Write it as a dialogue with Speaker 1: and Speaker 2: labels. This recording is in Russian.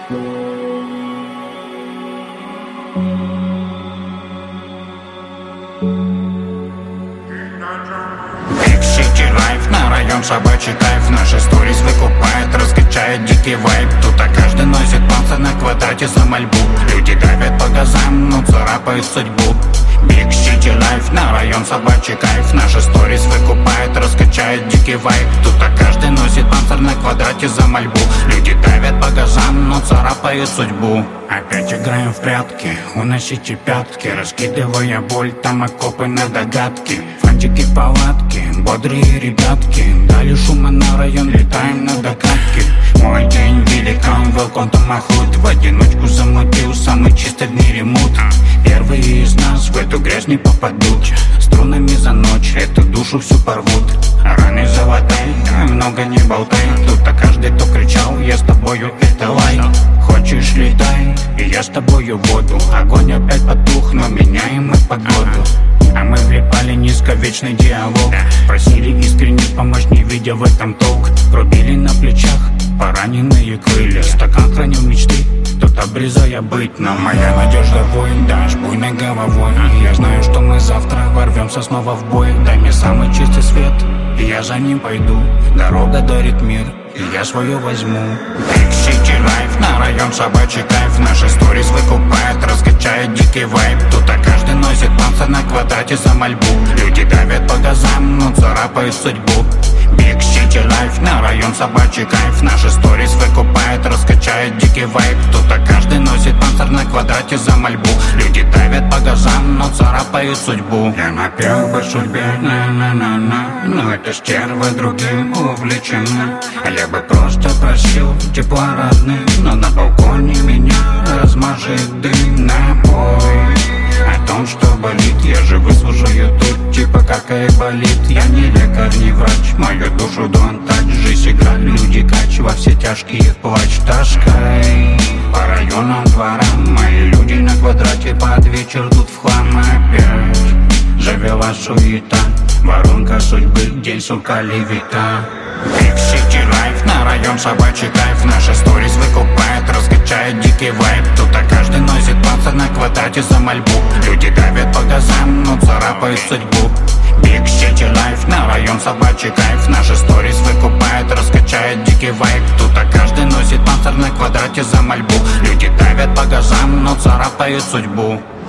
Speaker 1: Big City Life, на район собачий кайф. Наши сторис выкупает, раскачает дикий вайб. Тут каждый носит панцирь на квадрате за мольбу. Люди давят по газам, но царапают судьбу. Big City Life, на район собачий кайф. Наши сторис выкупает, раскачает дикий вайб. Тут каждый носит панцирь на квадрате за мольбу. Люди давят по газам, но царапают судьбу. Опять играем в прятки, уносите пятки, раскидывая боль, там окопы на догадки. Фантики палатки, бодрые ребятки, дали шума на район, летаем на докатке. Мой день великан, welcome to my hood. В одиночку замутил самый чистый в мире мут. Первые из нас в эту грязь не попадут. Струнами за ночь эту душу всю порвут. Раны золотай, много не болтай. Тут-то каждый, кто кричал, я с тобою, это лайк. Хочешь летай, и я с тобою в воду. Огонь опять потух, но меняем мы погоду. А мы влипали низко, вечный диалог. Просили искренне помочь, не видя в этом толк. Рубили на плечах пораненные крылья. Стакан хранил мечты, тот обрезая быть. Но моя надежда воин, дашь буйной головой. Я знаю, что мы завтра ворвемся снова в бой. Дай мне самый чистый свет, и я за ним пойду. Дорога дарит мир, и я свое возьму. Big City Life, на район собачий кайф. Наши сторис выкупает, раскачает дикий вайб. Тут каждый носит панцирь на квадрате за мольбу. Люди давят по газам, но царапают судьбу. Big City Life, на район собачий кайф. Наши сторис выкупает, раскачает дикий вайб. Тут каждый носит панцирь на квадрате за мольбу. Люди давят по газам, но царапают судьбу. Я напел бы судьбе, на-на-на-на, но эта стерва другим увлечена. Я бы просто просил тепла родных, но на балконе меня размажет дым. Напой о том, что болит, я же выслушаю тут, типа как и болит. Я не лекарь, не врач, мою душу don't touch. Жизнь игра, люди кач, во все тяжкие плач. Таскай по районам, дворам, мои люди на квадрате под вечер тут в хлам опять. Завела суета, воронка судьбы, день, сука, левита. Big City Life, на район собачий кайф. Наши сторис выкупает, раскачает дикий вайб. Тут каждый носит панцирь на квадрате за мольбу. Люди давят по газам, но царапают судьбу. Big City Life, на район собачий кайф. Наши сторис выкупает, раскачает дикий вайб. Тут каждый носит панцирь на квадрате за мольбу. Люди давят по газам, но царапают судьбу.